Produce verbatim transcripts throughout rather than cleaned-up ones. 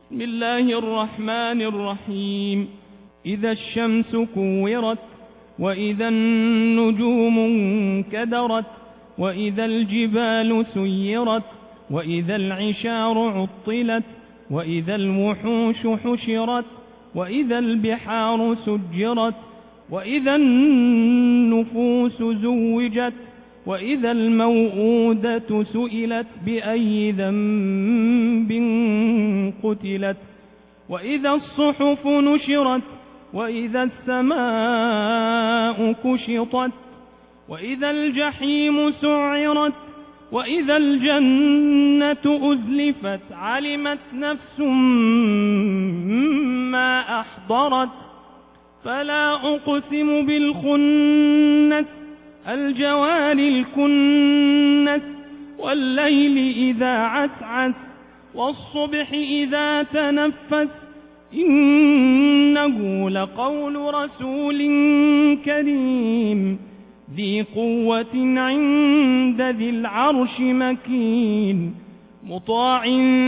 بسم الله الرحمن الرحيم. إذا الشمس كورت، وإذا النجوم انكدرت، وإذا الجبال سيرت، وإذا العشار عطلت، وإذا الوحوش حشرت، وإذا البحار سجرت، وإذا النفوس زوجت، وإذا الموءودة سئلت بأي ذنب قتلت، وإذا الصحف نشرت، وإذا السماء كشطت، وإذا الجحيم سعرت، وإذا الجنة أزلفت. علمت نفس ما أحضرت. فلا أقسم بالخنس الجوار الكنس، والليل إذا عسعس، والصبح إذا تنفس، إنه لقول رسول كريم ذي قوة عند ذي العرش مكين، مطاع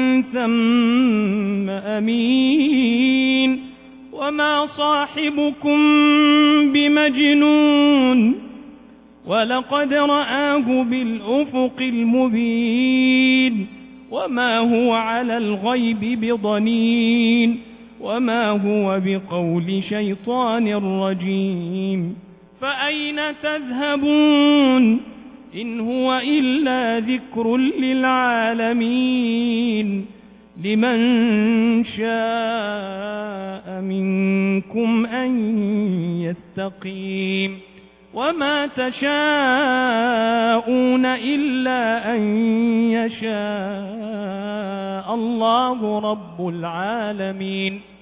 ثم أمين. وما صاحبكم بمجنون، ولقد رآه بالأفق المبين. وما هو على الغيب بضنين، وما هو بقول شيطان رجيم. فأين تذهبون؟ إن هو إلا ذكر للعالمين، لمن شاء منكم أن يستقيم. وما تشاءون إلا أن يشاء الله رب العالمين.